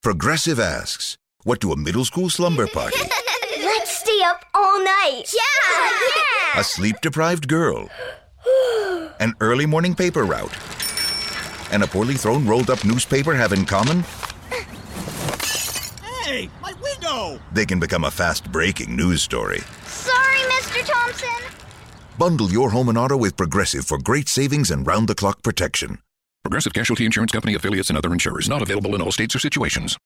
Progressive asks, what do a middle school slumber party, Let's stay up all night. Yeah! a sleep-deprived girl, an early morning paper route, and a poorly thrown rolled-up newspaper have in common? Hey, my window! They can become a fast-breaking news story. Sorry, Mr. Thompson. Bundle your home and auto with Progressive for great savings and round-the-clock protection. Progressive Casualty Insurance Company, affiliates, and other insurers. Not available in all states or situations.